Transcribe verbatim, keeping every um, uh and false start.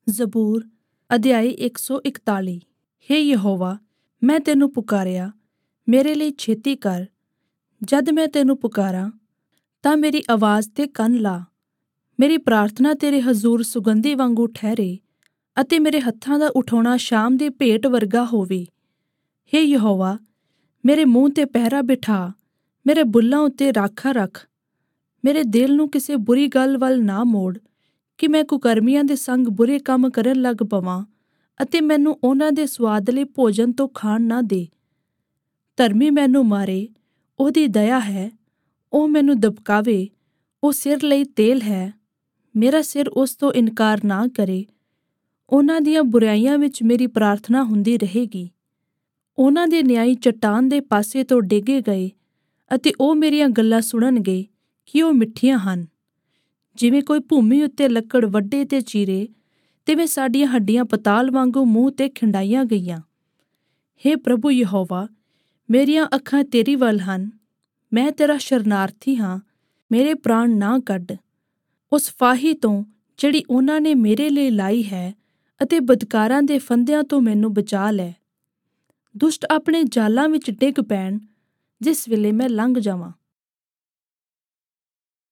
ਜ਼ਬੂਰ ਅਧਿਆਇ ਇੱਕ ਸੌ ਇਕਤਾਲੀ। ਹੇ ਯਹੋਵਾ, ਮੈਂ ਤੈਨੂੰ ਪੁਕਾਰਿਆ, ਮੇਰੇ ਲਈ ਛੇਤੀ ਕਰ। ਜਦ ਮੈਂ ਤੈਨੂੰ ਪੁਕਾਰਾਂ ਤਾਂ ਮੇਰੀ ਆਵਾਜ਼ ਤੇ ਕੰਨ ਲਾ। ਮੇਰੀ ਪ੍ਰਾਰਥਨਾ ਤੇਰੇ ਹਜ਼ੂਰ ਸੁਗੰਧੀ ਵਾਂਗੂ ਠਹਿਰੇ ਅਤੇ ਮੇਰੇ ਹੱਥਾਂ ਦਾ ਉਠਾਉਣਾ ਸ਼ਾਮ ਦੀ ਭੇਟ ਵਰਗਾ ਹੋਵੇ। ਹੇ ਯਹੋਵਾ, ਮੇਰੇ ਮੂੰਹ ਤੇ ਪਹਿਰਾ ਬਿਠਾ, ਮੇਰੇ ਬੁੱਲ੍ਹਾਂ ਉੱਤੇ ਰਾਖਾ ਰੱਖ। ਮੇਰੇ ਦਿਲ ਨੂੰ ਕਿਸੇ ਬੁਰੀ ਗੱਲ ਵੱਲ ਨਾ ਮੋੜ ਕਿ ਮੈਂ ਕੁਕਰਮੀਆਂ ਦੇ ਸੰਗ ਬੁਰੇ ਕੰਮ ਕਰਨ ਲੱਗ ਪਵਾਂ ਅਤੇ ਮੈਨੂੰ ਉਹਨਾਂ ਦੇ ਸੁਆਦਲੇ ਭੋਜਨ ਤੋਂ ਖਾਣ ਨਾ ਦੇ। ਧਰਮੀ ਮੈਨੂੰ ਮਾਰੇ, ਉਹਦੀ ਦਇਆ ਹੈ, ਉਹ ਮੈਨੂੰ ਦਬਕਾਵੇ, ਉਹ ਸਿਰ ਲਈ ਤੇਲ ਹੈ, ਮੇਰਾ ਸਿਰ ਉਸ ਤੋਂ ਇਨਕਾਰ ਨਾ ਕਰੇ। ਉਹਨਾਂ ਦੀਆਂ ਬੁਰਾਈਆਂ ਵਿੱਚ ਮੇਰੀ ਪ੍ਰਾਰਥਨਾ ਹੁੰਦੀ ਰਹੇਗੀ। ਉਹਨਾਂ ਦੇ ਨਿਆਂਈ ਚੱਟਾਨ ਦੇ ਪਾਸੇ ਤੋਂ ਡੇਗੇ ਗਏ ਅਤੇ ਉਹ ਮੇਰੀਆਂ ਗੱਲਾਂ ਸੁਣਨਗੇ ਕਿ ਉਹ ਮਿੱਠੀਆਂ ਹਨ। ਜਿਵੇਂ ਕੋਈ ਭੂਮੀ ਉੱਤੇ ਲੱਕੜ ਵੱਢੇ ਤੇ ਚੀਰੇ, ਤਿਵੇਂ ਸਾਡੀਆਂ ਹੱਡੀਆਂ ਪਤਾਲ ਵਾਂਗੂ ਮੂੰਹ ਤੇ ਖਿੰਡਾਈਆਂ ਗਈਆਂ। ਹੇ ਪ੍ਰਭੂ ਯਹੋਵਾ, ਮੇਰੀਆਂ ਅੱਖਾਂ ਤੇਰੀ ਵੱਲ ਹਨ, ਮੈਂ ਤੇਰਾ ਸ਼ਰਨਾਰਥੀ ਹਾਂ, ਮੇਰੇ ਪ੍ਰਾਣ ਨਾ ਕੱਢ। ਉਸ ਫਾਹੀ ਤੋਂ ਜਿਹੜੀ ਉਹਨਾਂ ਨੇ ਮੇਰੇ ਲਈ ਲਾਈ ਹੈ ਅਤੇ ਬਦਕਾਰਾਂ ਦੇ ਫੰਦਿਆਂ ਤੋਂ ਮੈਨੂੰ ਬਚਾ ਲੈ। ਦੁਸ਼ਟ ਆਪਣੇ ਜਾਲਾਂ ਵਿੱਚ ਡਿੱਗ ਪੈਣ ਜਿਸ ਵੇਲੇ ਮੈਂ ਲੰਘ ਜਾਵਾਂ।